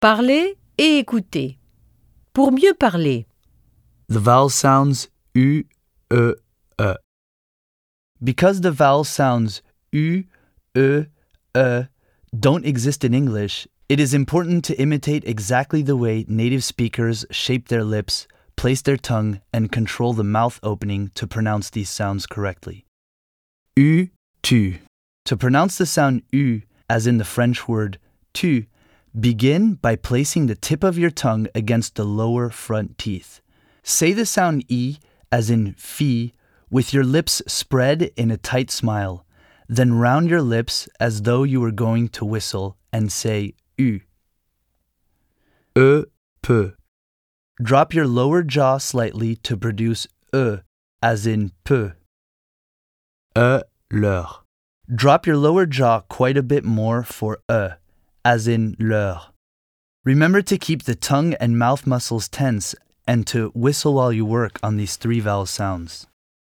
Parler et écouter. Pour mieux parler, The vowel sounds U, E, E. Because the vowel sounds U, E, E don't exist in English, it is important to imitate exactly the way native speakers shape their lips, place their tongue, and control the mouth opening to pronounce these sounds correctly. U, tu. To pronounce the sound U, as in the French word tu, begin by placing the tip of your tongue against the lower front teeth. Say the sound E, as in fille, with your lips spread in a tight smile. Then round your lips as though you were going to whistle and say U. Peu. Drop your lower jaw slightly to produce E, as in peu. Leur. Drop your lower jaw quite a bit more for E, as in leur. Remember to keep the tongue and mouth muscles tense and to whistle while you work on these 3 vowel sounds.